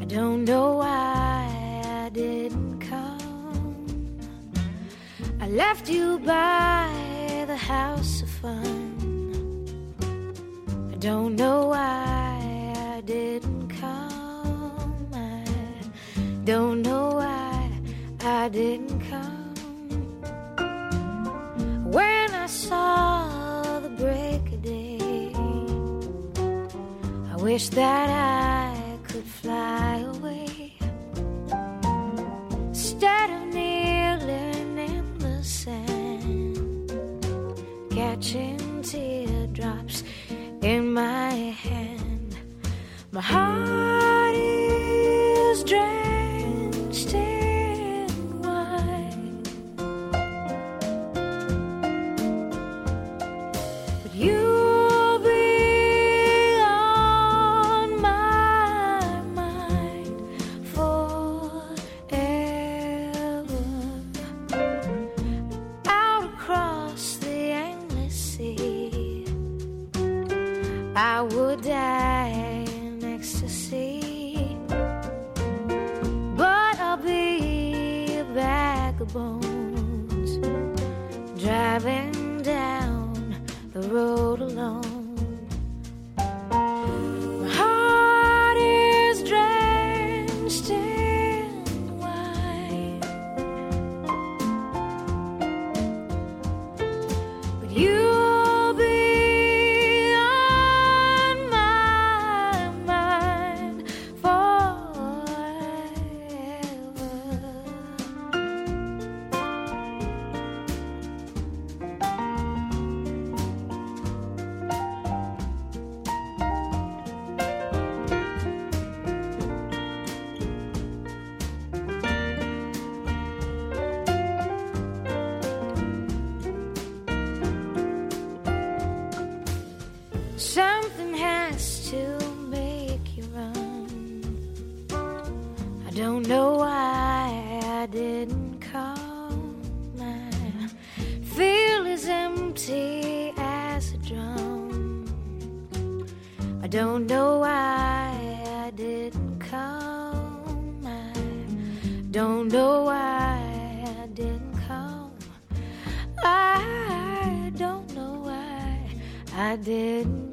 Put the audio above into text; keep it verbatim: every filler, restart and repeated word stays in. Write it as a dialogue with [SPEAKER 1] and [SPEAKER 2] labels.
[SPEAKER 1] don't know why I didn't come. I left you by the house of fun. I don't know why I didn't come. I don't know why I didn't come. When I saw the break of day, I wish that I could fly away instead of kneeling in the sand, catching teardrops in my hand. My heart is drenched in wine, but you'll be on my mind forever. Out across the endless sea, I would die in ecstasy, but I'll be a bag of bones, driving down the road alone. My heart is drenched in wine, but you'll be on my mind forever. Something has to make you run. I don't know why I didn't come. I feel as empty as a drum. I don't know why I didn't come. I don't know why I didn't come. I don't know why I didn't